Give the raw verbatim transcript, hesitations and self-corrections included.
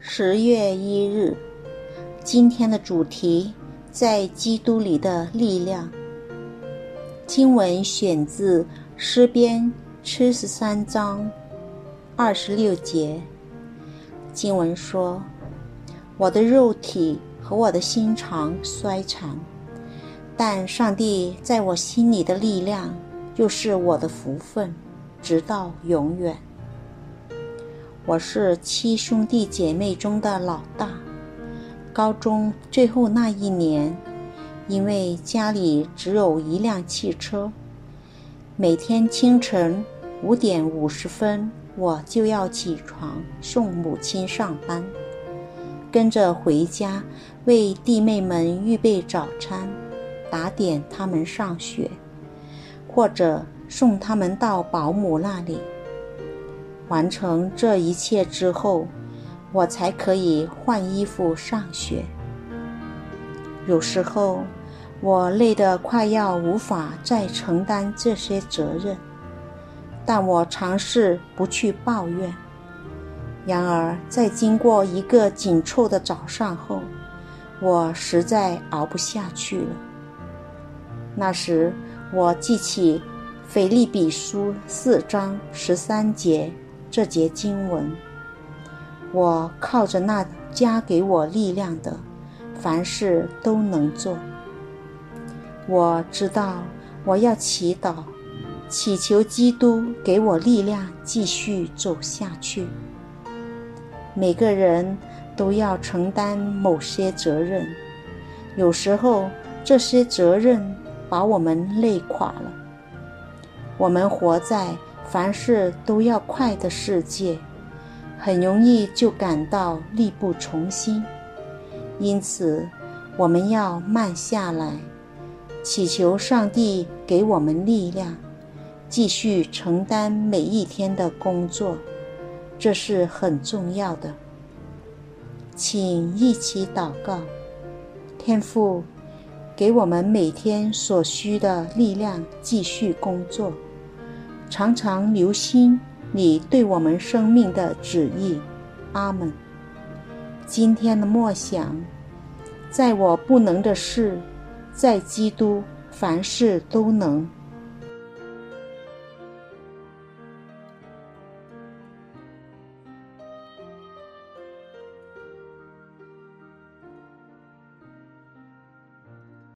十月一日，今天的主题在基督里的力量。经文选自诗篇七十三章二十六节。经文说：我的肉体和我的心肠衰残，但上帝在我心里的力量又是我的福分，直到永远。我是七兄弟姐妹中的老大，高中最后那一年，因为家里只有一辆汽车，每天清晨五点五十分我就要起床送母亲上班，跟着回家为弟妹们预备早餐，打点他们上学，或者送他们到保姆那里。完成这一切之后，我才可以换衣服上学。有时候我累得快要无法再承担这些责任，但我尝试不去抱怨。然而在经过一个紧凑的早上后，我实在熬不下去了。那时我记起腓立比书四章十三节这节经文：我靠着那加给我力量的，凡事都能做。我知道我要祈祷，祈求基督给我力量继续走下去。每个人都要承担某些责任，有时候这些责任把我们累垮了。我们活在凡事都要快的世界，很容易就感到力不从心。因此我们要慢下来，祈求上帝给我们力量，继续承担每一天的工作，这是很重要的。请一起祷告。天父，给我们每天所需的力量继续工作，常常留心你对我们生命的旨意。阿们。今天的默想：在我不能的事，在基督凡事都能。